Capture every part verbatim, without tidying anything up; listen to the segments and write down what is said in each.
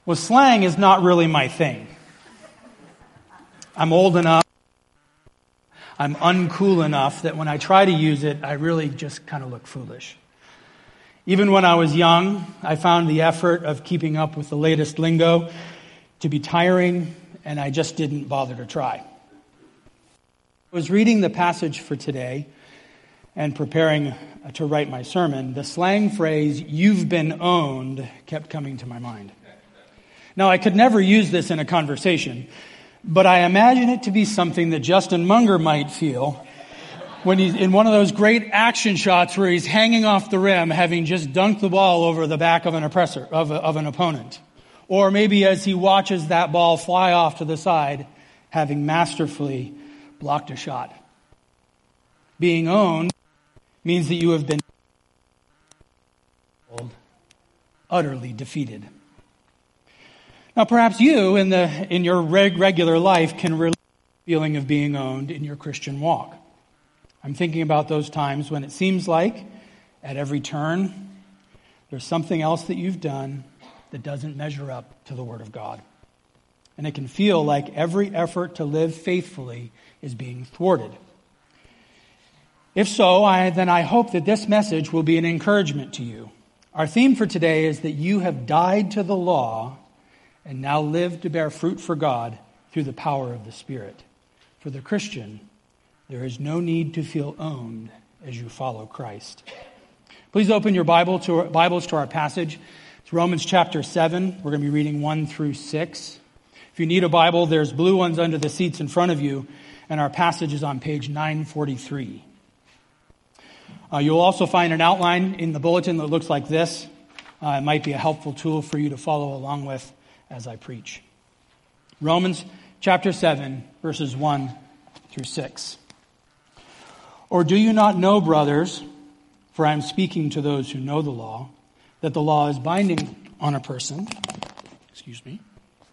Well, slang is not really my thing. I'm old enough, I'm uncool enough that when I try to use it, I really just kind of look foolish. Even when I was young, I found the effort of keeping up with the latest lingo to be tiring, and I just didn't bother to try. I was reading the passage for today and preparing to write my sermon. The slang phrase, "you've been owned," kept coming to my mind. Now, I could never use this in a conversation, but I imagine it to be something that Justin Munger might feel when he's in one of those great action shots where he's hanging off the rim, having just dunked the ball over the back of an oppressor, of, a, of an opponent. Or maybe as he watches that ball fly off to the side, having masterfully blocked a shot. Being owned means that you have been utterly defeated. Now, perhaps you, in the in your reg- regular life, can relate to the feeling of being owned in your Christian walk. I'm thinking about those times when it seems like, at every turn, there's something else that you've done that doesn't measure up to the Word of God. And it can feel like every effort to live faithfully is being thwarted. If so, I, then I hope that this message will be an encouragement to you. Our theme for today is that you have died to the law and now live to bear fruit for God through the power of the Spirit. For the Christian, there is no need to feel owned as you follow Christ. Please open your Bible to, Bibles to our passage. It's Romans chapter seven. We're going to be reading one through six. If you need a Bible, there's blue ones under the seats in front of you, and our passage is on page nine forty-three. Uh, you'll also find an outline in the bulletin that looks like this. Uh, it might be a helpful tool for you to follow along with as I preach. Romans chapter seven, verses one through six. Or do you not know, brothers, for I am speaking to those who know the law, that the law is binding on a person, excuse me,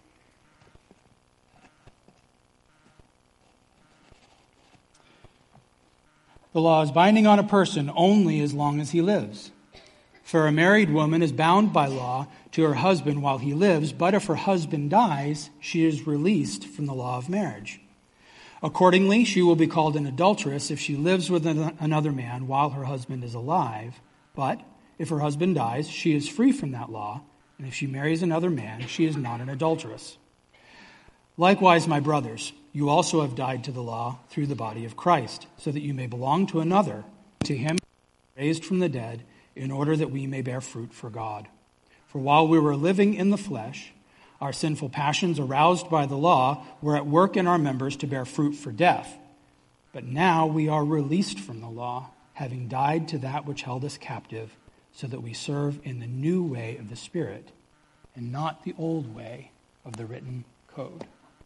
the law is binding on a person only as long as he lives. For a married woman is bound by law to her husband while he lives, but if her husband dies, she is released from the law of marriage. Accordingly, she will be called an adulteress if she lives with another man while her husband is alive. But if her husband dies, she is free from that law, and if she marries another man, she is not an adulteress. Likewise, my brothers, you also have died to the law through the body of Christ, so that you may belong to another, to him raised from the dead, in order that we may bear fruit for God. For while we were living in the flesh, our sinful passions aroused by the law were at work in our members to bear fruit for death. But now we are released from the law, having died to that which held us captive, so that we serve in the new way of the Spirit, and not the old way of the written code.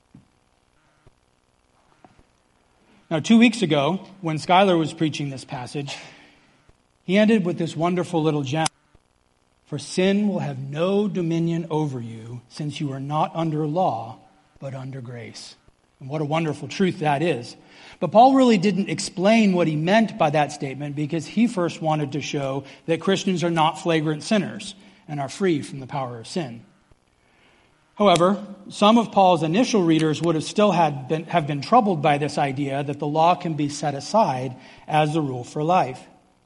Now, two weeks ago, when Skylar was preaching this passage, he ended with this wonderful little gem. For sin will have no dominion over you, since you are not under law, but under grace. And what a wonderful truth that is. But Paul really didn't explain what he meant by that statement, because he first wanted to show that Christians are not flagrant sinners and are free from the power of sin. However, some of Paul's initial readers would have still had been, have been troubled by this idea that the law can be set aside as the rule for life.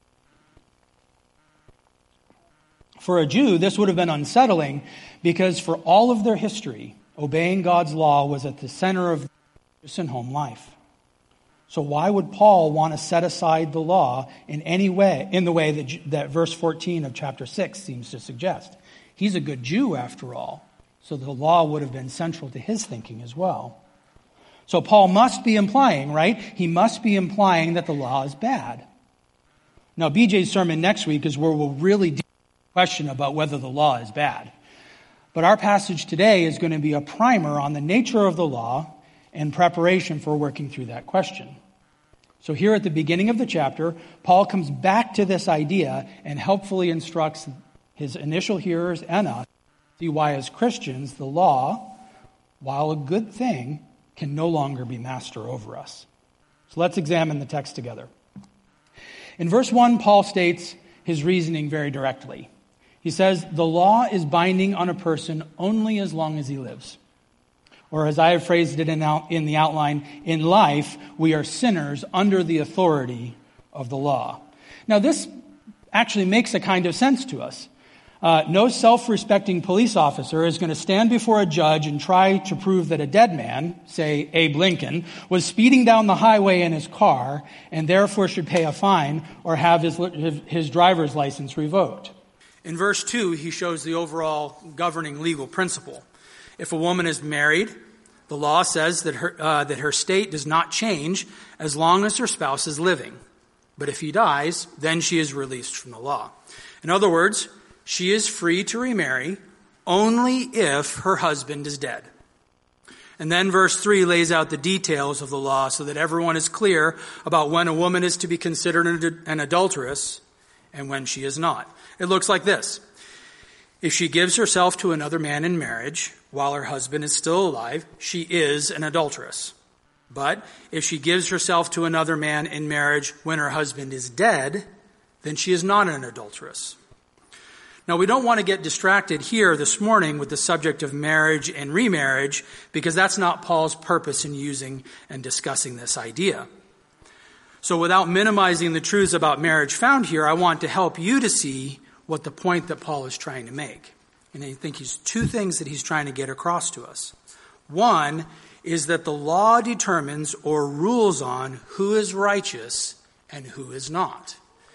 For a Jew, this would have been unsettling, because for all of their history, obeying God's law was at the center of their home life. So why would Paul want to set aside the law in any way, in the way that, that verse fourteen of chapter six seems to suggest? He's a good Jew after all, so the law would have been central to his thinking as well. So Paul must be implying, right? He must be implying that the law is bad. Now, B J's sermon next week is where we'll really deal with the question about whether the law is bad. But our passage today is going to be a primer on the nature of the law in preparation for working through that question. So here at the beginning of the chapter, Paul comes back to this idea and helpfully instructs his initial hearers and us to see why as Christians the law, while a good thing, can no longer be master over us. So let's examine the text together. In verse one, Paul states his reasoning very directly. He says, the law is binding on a person only as long as he lives. Or as I have phrased it in, out, in the outline, in life, we are sinners under the authority of the law. Now, this actually makes a kind of sense to us. Uh, no self-respecting police officer is going to stand before a judge and try to prove that a dead man, say Abe Lincoln, was speeding down the highway in his car and therefore should pay a fine or have his, his driver's license revoked. In verse two, he shows the overall governing legal principle. If a woman is married, the law says that her, uh, that her state does not change as long as her spouse is living. But if he dies, then she is released from the law. In other words, she is free to remarry only if her husband is dead. And then verse three lays out the details of the law so that everyone is clear about when a woman is to be considered an adulteress and when she is not. It looks like this. If she gives herself to another man in marriage while her husband is still alive, she is an adulteress. But if she gives herself to another man in marriage when her husband is dead, then she is not an adulteress. Now, we don't want to get distracted here this morning with the subject of marriage and remarriage because that's not Paul's purpose in using and discussing this idea. So without minimizing the truths about marriage found here, I want to help you to see what the point that Paul is trying to make. And I think he's two things that he's trying to get across to us. One is that the law determines or rules on who is righteous and who is not.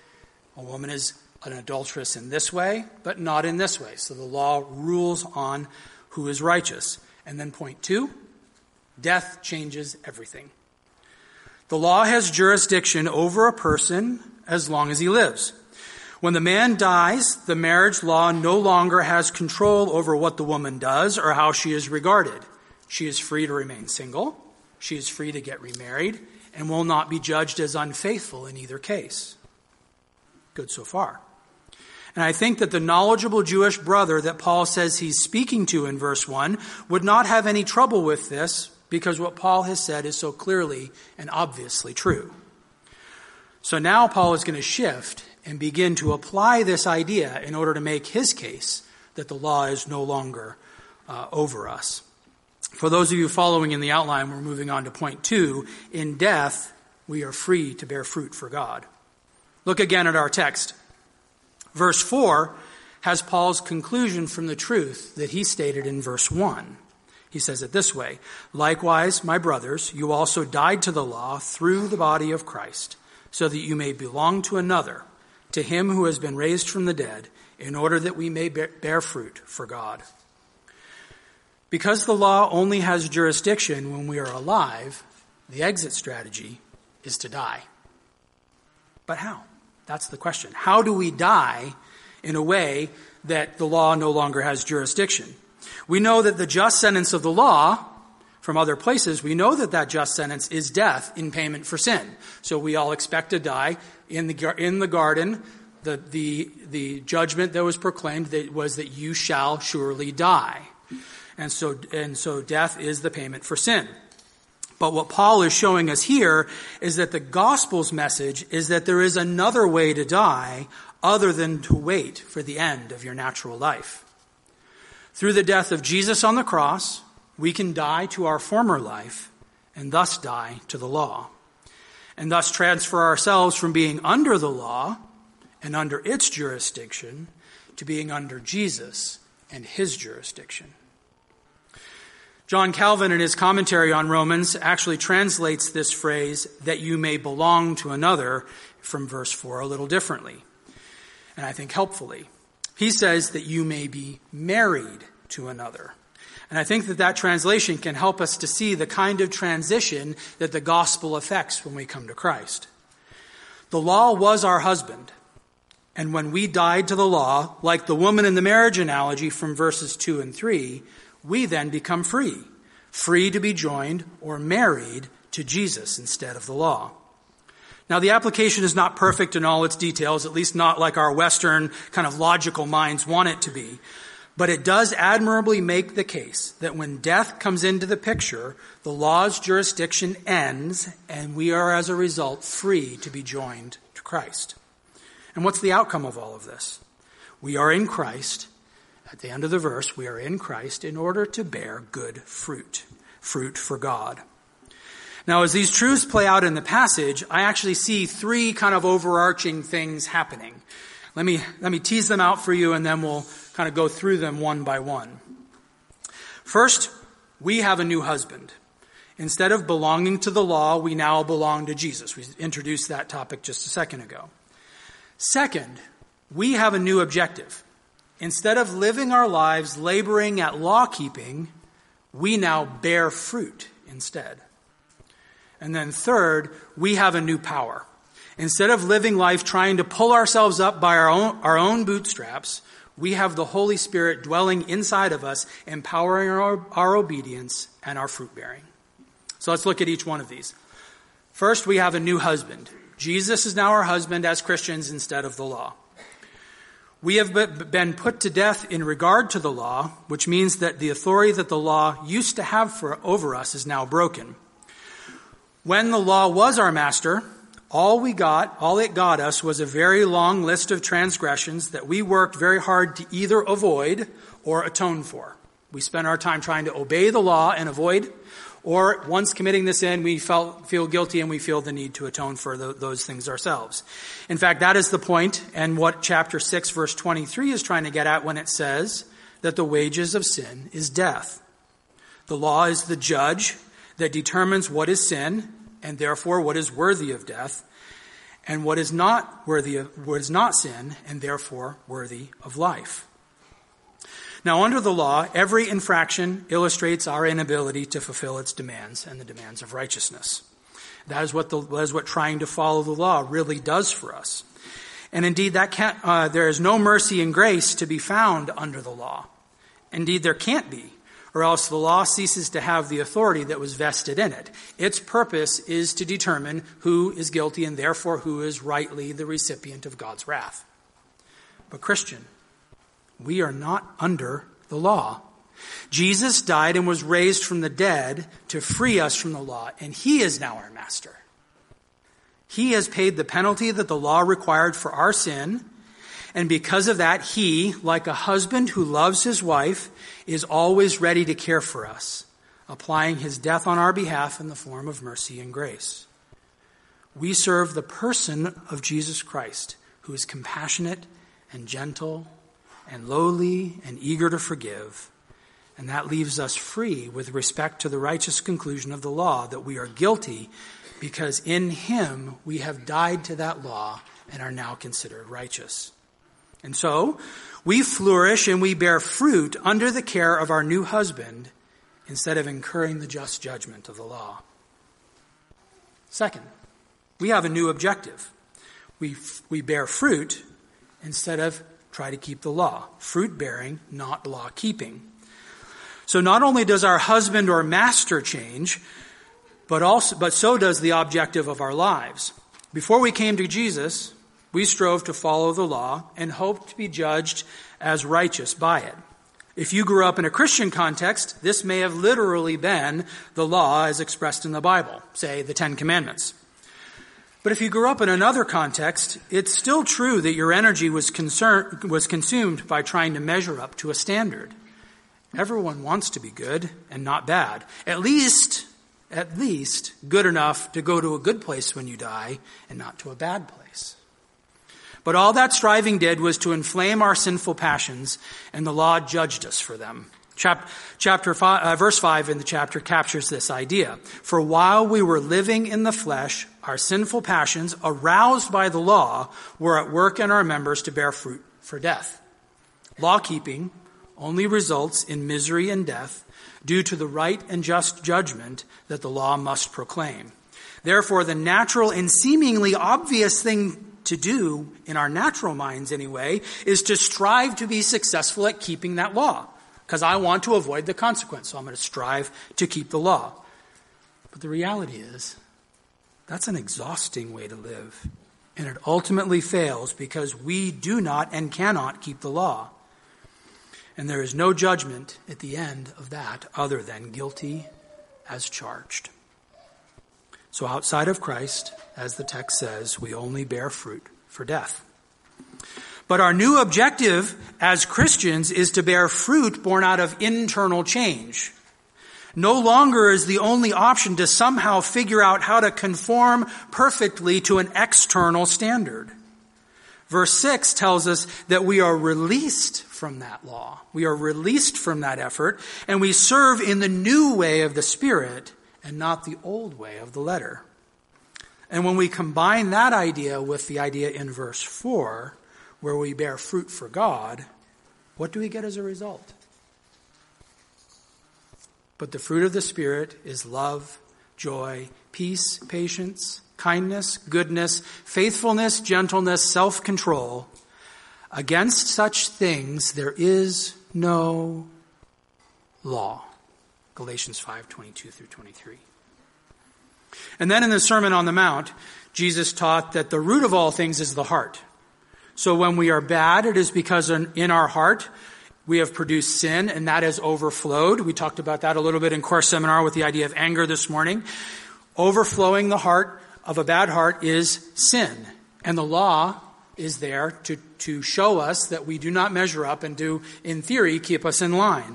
A woman is an adulteress in this way, but not in this way. So the law rules on who is righteous. And then point two, death changes everything. The law has jurisdiction over a person as long as he lives. When the man dies, the marriage law no longer has control over what the woman does or how she is regarded. She is free to remain single, she is free to get remarried, and will not be judged as unfaithful in either case. Good so far. And I think that the knowledgeable Jewish brother that Paul says he's speaking to in verse one would not have any trouble with this because what Paul has said is so clearly and obviously true. So now Paul is going to shift and begin to apply this idea in order to make his case that the law is no longer uh, over us. For those of you following in the outline, we're moving on to point two. In death, we are free to bear fruit for God. Look again at our text. Verse four has Paul's conclusion from the truth that he stated in verse one. He says it this way, "Likewise, my brothers, you also died to the law through the body of Christ, so that you may belong to another, to him who has been raised from the dead, in order that we may bear fruit for God." Because the law only has jurisdiction when we are alive, the exit strategy is to die. But how? That's the question. How do we die in a way that the law no longer has jurisdiction? We know that the just sentence of the law, from other places, we know that that just sentence is death in payment for sin. So we all expect to die. In the in the garden, the the the judgment that was proclaimed that was that you shall surely die. And so and so death is the payment for sin. But what Paul is showing us here is that the gospel's message is that there is another way to die other than to wait for the end of your natural life. Through the death of Jesus on the cross, we can die to our former life and thus die to the law, and thus transfer ourselves from being under the law and under its jurisdiction to being under Jesus and his jurisdiction. John Calvin, in his commentary on Romans, actually translates this phrase, "that you may belong to another," from verse four a little differently, and I think helpfully. He says that you may be married to another. And I think that that translation can help us to see the kind of transition that the gospel affects when we come to Christ. The law was our husband. And when we died to the law, like the woman in the marriage analogy from verses two and three, we then become free, free to be joined or married to Jesus instead of the law. Now, the application is not perfect in all its details, at least not like our Western kind of logical minds want it to be. But it does admirably make the case that when death comes into the picture, the law's jurisdiction ends, and we are as a result free to be joined to Christ. And what's the outcome of all of this? We are in Christ. At the end of the verse, we are in Christ in order to bear good fruit, fruit for God. Now, as these truths play out in the passage, I actually see three kind of overarching things happening. Let me, let me tease them out for you, and then we'll kind of go through them one by one. First, we have a new husband. Instead of belonging to the law, we now belong to Jesus. We introduced that topic just a second ago. Second, we have a new objective. Instead of living our lives laboring at law keeping, we now bear fruit instead. And then third, we have a new power. Instead of living life trying to pull ourselves up by our own, our own bootstraps, we have the Holy Spirit dwelling inside of us, empowering our, our obedience and our fruit bearing. So let's look at each one of these. First, we have a new husband. Jesus is now our husband as Christians instead of the law. We have been put to death in regard to the law, which means that the authority that the law used to have for, over us is now broken. When the law was our master, all we got, all it got us was a very long list of transgressions that we worked very hard to either avoid or atone for. We spent our time trying to obey the law and avoid, or once committing the sin, we felt, feel guilty and we feel the need to atone for the, those things ourselves. In fact, that is the point and what chapter six, verse twenty-three is trying to get at when it says that the wages of sin is death. The law is the judge that determines what is sin and therefore what is worthy of death, and what is not worthy of, what is not sin and therefore worthy of life. Now, under the law, every infraction illustrates our inability to fulfill its demands and the demands of righteousness. That is what the, that is what trying to follow the law really does for us. And indeed, that can't, uh, there is no mercy and grace to be found under the law. Indeed, there can't be, or else the law ceases to have the authority that was vested in it. Its purpose is to determine who is guilty and therefore who is rightly the recipient of God's wrath. But Christian, we are not under the law. Jesus died and was raised from the dead to free us from the law, and he is now our master. He has paid the penalty that the law required for our sin, and because of that, he, like a husband who loves his wife, is always ready to care for us, applying his death on our behalf in the form of mercy and grace. We serve the person of Jesus Christ, who is compassionate and gentle and lowly and eager to forgive. And that leaves us free with respect to the righteous conclusion of the law that we are guilty because in him we have died to that law and are now considered righteous. And so we flourish and we bear fruit under the care of our new husband instead of incurring the just judgment of the law. Second, we have a new objective. We, we bear fruit instead of try to keep the law. Fruit bearing, not law keeping. So not only does our husband or master change, but also, but so does the objective of our lives. Before we came to Jesus, we strove to follow the law and hoped to be judged as righteous by it. If you grew up in a Christian context, this may have literally been the law as expressed in the Bible, say the Ten Commandments. But if you grew up in another context, it's still true that your energy was concern, was consumed by trying to measure up to a standard. Everyone wants to be good and not bad. At least, at least good enough to go to a good place when you die and not to a bad place. But all that striving did was to inflame our sinful passions, and the law judged us for them. Chap- chapter five, uh, verse five in the chapter captures this idea. For while we were living in the flesh, our sinful passions, aroused by the law, were at work in our members to bear fruit for death. Law-keeping only results in misery and death due to the right and just judgment that the law must proclaim. Therefore, the natural and seemingly obvious thing to do, in our natural minds anyway, is to strive to be successful at keeping that law. Because I want to avoid the consequence, so I'm going to strive to keep the law. But the reality is, that's an exhausting way to live. And it ultimately fails because we do not and cannot keep the law. And there is no judgment at the end of that other than guilty as charged. So outside of Christ, as the text says, we only bear fruit for death. But our new objective as Christians is to bear fruit born out of internal change. No longer is the only option to somehow figure out how to conform perfectly to an external standard. Verse six tells us that we are released from that law. We are released from that effort, and we serve in the new way of the Spirit and not the old way of the letter. And when we combine that idea with the idea in verse four, where we bear fruit for God, what do we get as a result? But the fruit of the Spirit is love, joy, peace, patience, kindness, goodness, faithfulness, gentleness, self-control. Against such things there is no law. Galatians five, twenty-two through twenty-three. And then in the Sermon on the Mount, Jesus taught that the root of all things is the heart. So when we are bad, it is because in our heart we have produced sin, and that has overflowed. We talked about that a little bit in Core Seminar with the idea of anger this morning. Overflowing the heart of a bad heart is sin. And the law is there to, to show us that we do not measure up and do, in theory, keep us in line.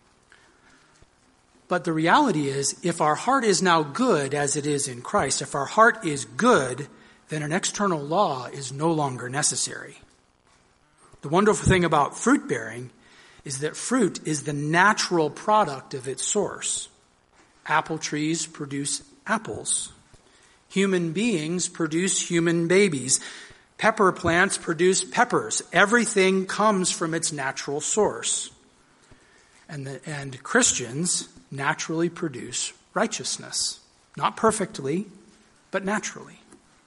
But the reality is, if our heart is now good as it is in Christ, if our heart is good, then an external law is no longer necessary. The wonderful thing about fruit bearing is that fruit is the natural product of its source. Apple trees produce apples. Human beings produce human babies. Pepper plants produce peppers. Everything comes from its natural source. And, the, and Christians naturally produce righteousness. Not perfectly, but naturally.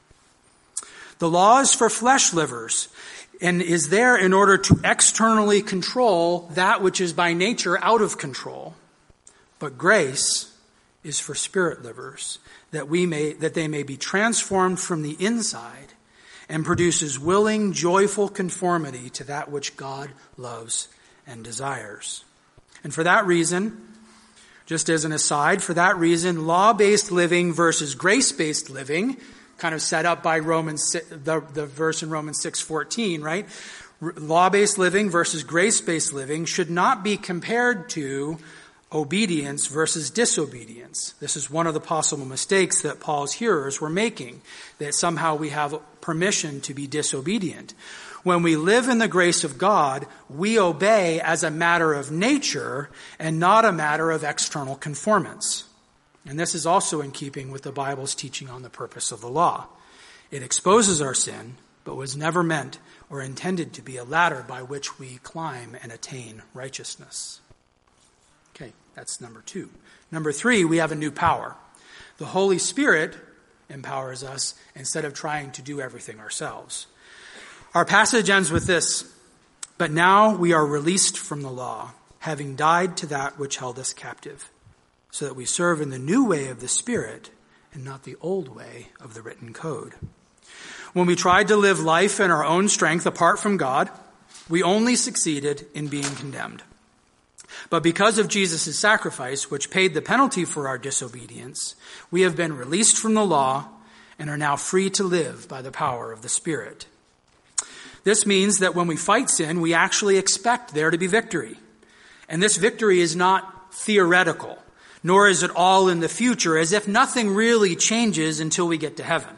The law is for flesh livers and is there in order to externally control that which is by nature out of control. But grace is for spirit livers, that we may that they may be transformed from the inside and produces willing, joyful conformity to that which God loves and desires. And for that reason, just as an aside, for that reason, law-based living versus grace-based living, kind of set up by Romans, the, the verse in Romans six fourteen, right? Law-based living versus grace-based living should not be compared to obedience versus disobedience. This is one of the possible mistakes that Paul's hearers were making, that somehow we have permission to be disobedient. When we live in the grace of God, we obey as a matter of nature and not a matter of external conformance. And this is also in keeping with the Bible's teaching on the purpose of the law. It exposes our sin, but was never meant or intended to be a ladder by which we climb and attain righteousness. Okay, that's number two. Number three, we have a new power. The Holy Spirit empowers us instead of trying to do everything ourselves. Our passage ends with this: but now we are released from the law, having died to that which held us captive, so that we serve in the new way of the Spirit and not the old way of the written code. When we tried to live life in our own strength apart from God, we only succeeded in being condemned. But because of Jesus' sacrifice, which paid the penalty for our disobedience, we have been released from the law and are now free to live by the power of the Spirit. This means that when we fight sin, we actually expect there to be victory. And this victory is not theoretical, nor is it all in the future, as if nothing really changes until we get to heaven.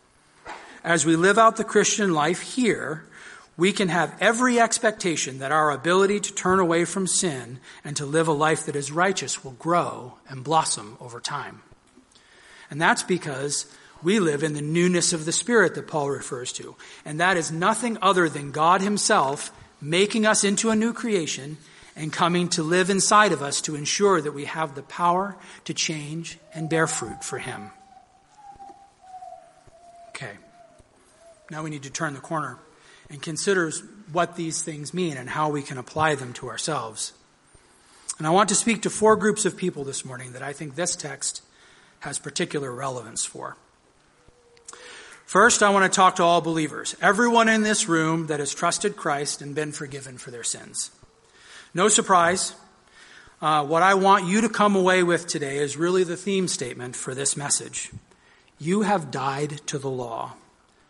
As we live out the Christian life here, we can have every expectation that our ability to turn away from sin and to live a life that is righteous will grow and blossom over time. And that's because we live in the newness of the Spirit that Paul refers to. And that is nothing other than God himself making us into a new creation and coming to live inside of us to ensure that we have the power to change and bear fruit for him. Okay. Now we need to turn the corner and consider what these things mean and how we can apply them to ourselves. And I want to speak to four groups of people this morning that I think this text has particular relevance for. First, I want to talk to all believers, everyone in this room that has trusted Christ and been forgiven for their sins. No surprise, uh, what I want you to come away with today is really the theme statement for this message. You have died to the law,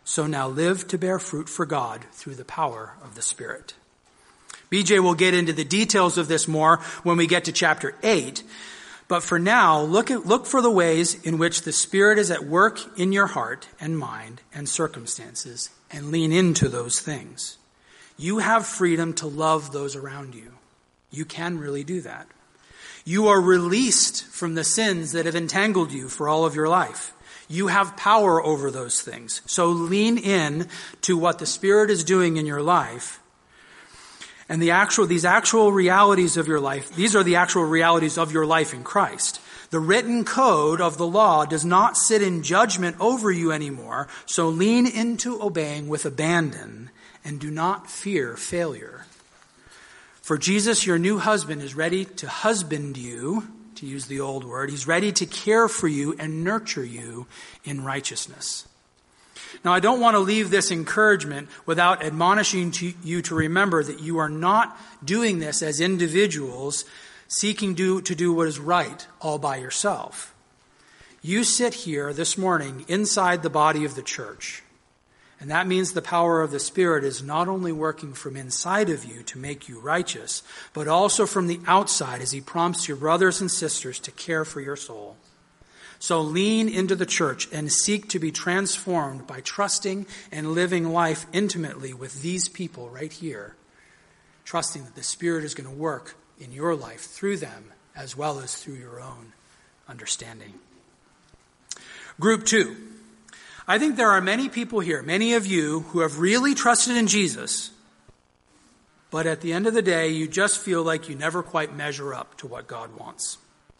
So now live to bear fruit for God through the power of the Spirit. B J will get into the details of this more when we get to chapter eight. But for now, look at, look for the ways in which the Spirit is at work in your heart and mind and circumstances, and lean into those things. You have freedom to love those around you. You can really do that. You are released from the sins that have entangled you for all of your life. You have power over those things. So lean in to what the Spirit is doing in your life. And the actual, these actual realities of your life, these are the actual realities of your life in Christ. The written code of the law does not sit in judgment over you anymore, so lean into obeying with abandon and do not fear failure. For Jesus, your new husband, is ready to husband you, to use the old word. He's ready to care for you and nurture you in righteousness. Now, I don't want to leave this encouragement without admonishing to you to remember that you are not doing this as individuals seeking to, to do what is right all by yourself. You sit here this morning inside the body of the church. And that means the power of the Spirit is not only working from inside of you to make you righteous, but also from the outside as He prompts your brothers and sisters to care for your soul. So lean into the church and seek to be transformed by trusting and living life intimately with these people right here, trusting that the Spirit is going to work in your life through them as well as through your own understanding. Group two. I think there are many people here, many of you, who have really trusted in Jesus, but at the end of the day, you just feel like you never quite measure up to what God wants.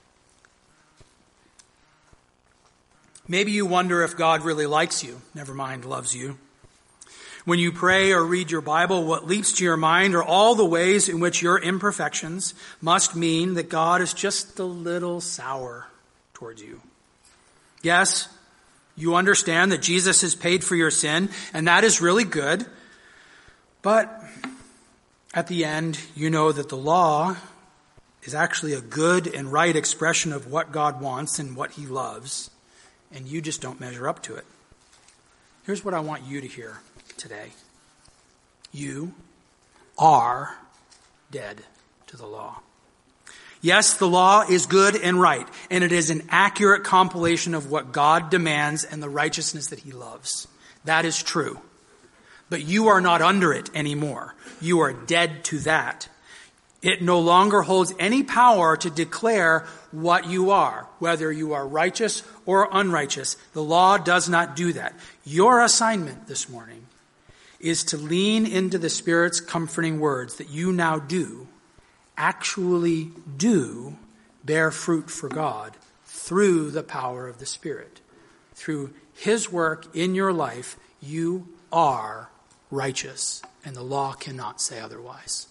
Maybe you wonder if God really likes you, never mind loves you. When you pray or read your Bible, what leaps to your mind are all the ways in which your imperfections must mean that God is just a little sour towards you. Yes, you understand that Jesus has paid for your sin, and that is really good. But at the end, you know that the law is actually a good and right expression of what God wants and what He loves, and you just don't measure up to it. Here's what I want you to hear today. You are dead to the law. Yes, the law is good and right, and it is an accurate compilation of what God demands and the righteousness that He loves. That is true. But you are not under it anymore. You are dead to that. It no longer holds any power to declare what you are, whether you are righteous or unrighteous. The law does not do that. Your assignment this morning is to lean into the Spirit's comforting words that you now do, actually do bear fruit for God through the power of the Spirit. Through His work in your life, you are righteous, and the law cannot say otherwise.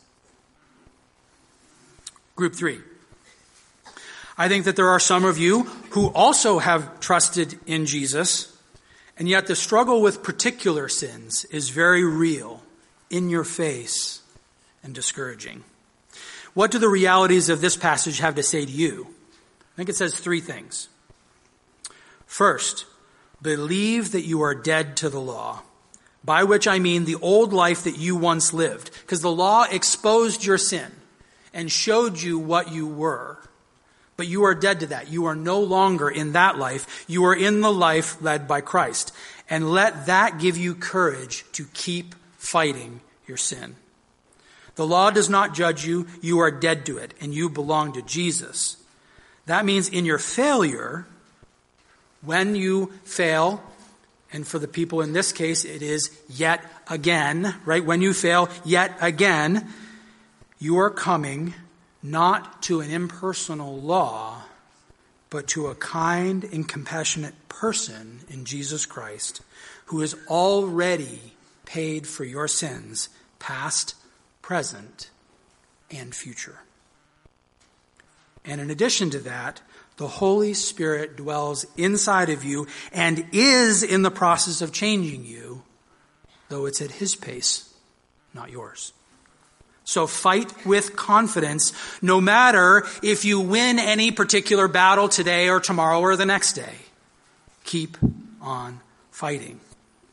Group three. I think that there are some of you who also have trusted in Jesus, and yet the struggle with particular sins is very real, in your face, and discouraging. What do the realities of this passage have to say to you? I think it says three things. First, believe that you are dead to the law, by which I mean the old life that you once lived, because the law exposed your sin and showed you what you were. But you are dead to that. You are no longer in that life. You are in the life led by Christ. And let that give you courage to keep fighting your sin. The law does not judge you. You are dead to it, and you belong to Jesus. That means in your failure, when you fail, and for the people in this case, it is yet again, right? When you fail yet again, you are coming not to an impersonal law, but to a kind and compassionate person in Jesus Christ who has already paid for your sins, past, present, and future. And in addition to that, the Holy Spirit dwells inside of you and is in the process of changing you, though it's at His pace, not yours. So fight with confidence, no matter if you win any particular battle today or tomorrow or the next day. Keep on fighting.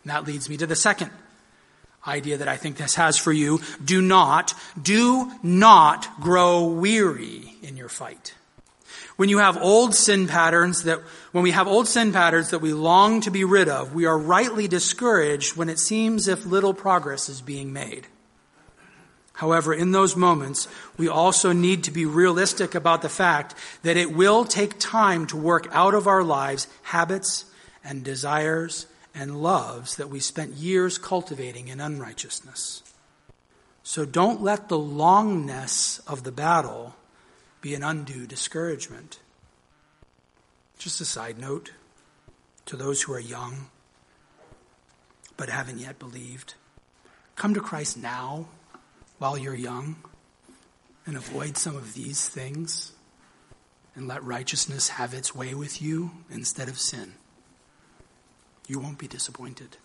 And that leads me to the second idea that I think this has for you. Do not, do not grow weary in your fight. When you have old sin patterns that, when we have old sin patterns that we long to be rid of, we are rightly discouraged when it seems as if little progress is being made. However, in those moments, we also need to be realistic about the fact that it will take time to work out of our lives habits and desires and loves that we spent years cultivating in unrighteousness. So don't let the longness of the battle be an undue discouragement. Just a side note to those who are young but haven't yet believed. Come to Christ now while you're young and avoid some of these things and let righteousness have its way with you instead of sin. You won't be disappointed.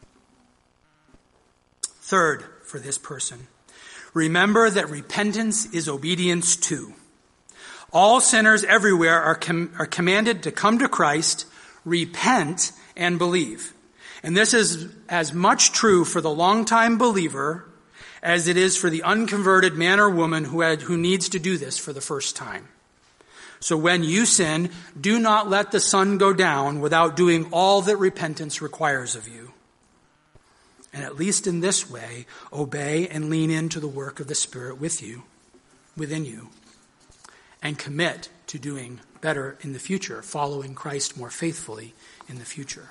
Third, for this person, remember that repentance is obedience too. All sinners everywhere are, com- are commanded to come to Christ, repent, and believe. And this is as much true for the longtime believer as it is for the unconverted man or woman who had, who needs to do this for the first time. So when you sin, do not let the sun go down without doing all that repentance requires of you. And at least in this way, obey and lean into the work of the Spirit with you, within you, and commit to doing better in the future, following Christ more faithfully in the future.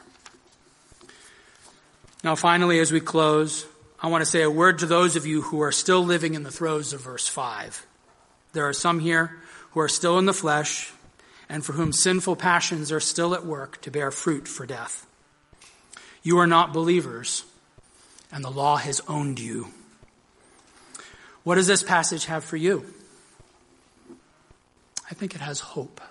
Now, finally, as we close, I want to say a word to those of you who are still living in the throes of verse five. There are some here who are still in the flesh and for whom sinful passions are still at work to bear fruit for death. You are not believers, and the law has owned you. What does this passage have for you? I think it has hope.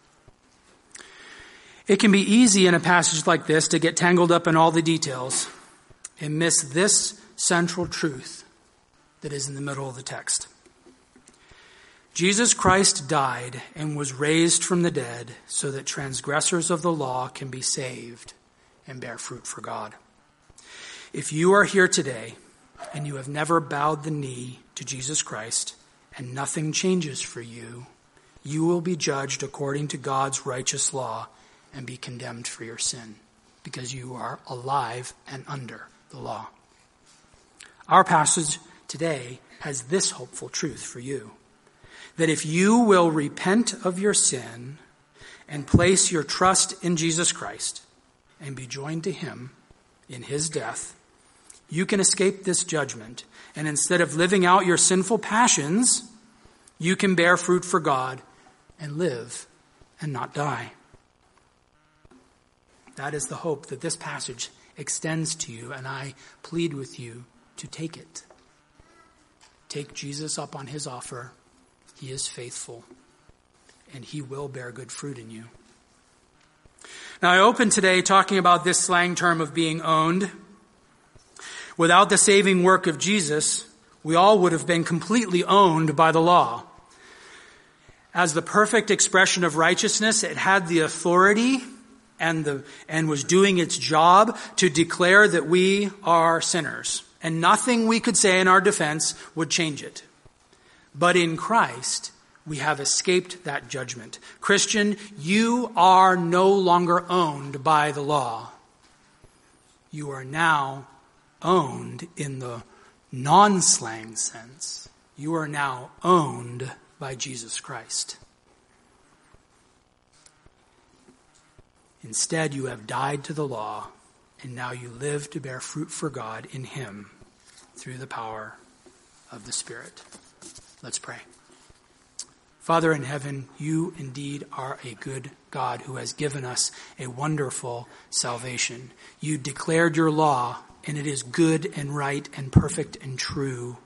It can be easy in a passage like this to get tangled up in all the details and miss this central truth that is in the middle of the text. Jesus Christ died and was raised from the dead so that transgressors of the law can be saved and bear fruit for God. If you are here today and you have never bowed the knee to Jesus Christ and nothing changes for you, you will be judged according to God's righteous law and be condemned for your sin because you are alive and under the law. Our passage today has this hopeful truth for you, that if you will repent of your sin and place your trust in Jesus Christ and be joined to him in his death, you can escape this judgment. And instead of living out your sinful passions, you can bear fruit for God and live and not die. That is the hope that this passage extends to you, and I plead with you to take it. Take Jesus up on his offer. He is faithful, and he will bear good fruit in you. Now, I opened today talking about this slang term of being owned. Without the saving work of Jesus, we all would have been completely owned by the law. As the perfect expression of righteousness, it had the authority and the and was doing its job to declare that we are sinners. And nothing we could say in our defense would change it. But in Christ, we have escaped that judgment. Christian, you are no longer owned by the law. You are now owned in the non-slang sense. You are now owned by Jesus Christ. Instead, you have died to the law, and now you live to bear fruit for God in him through the power of the Spirit. Let's pray. Father in heaven, you indeed are a good God who has given us a wonderful salvation. You declared your law, and it is good and right and perfect and true.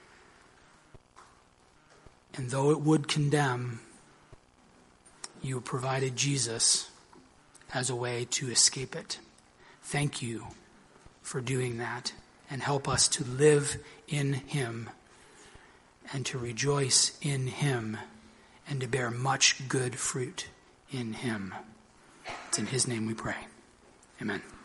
And though it would condemn, you provided Jesus as a way to escape it. Thank you for doing that, and help us to live in him and to rejoice in him and to bear much good fruit in him. It's in his name we pray. Amen.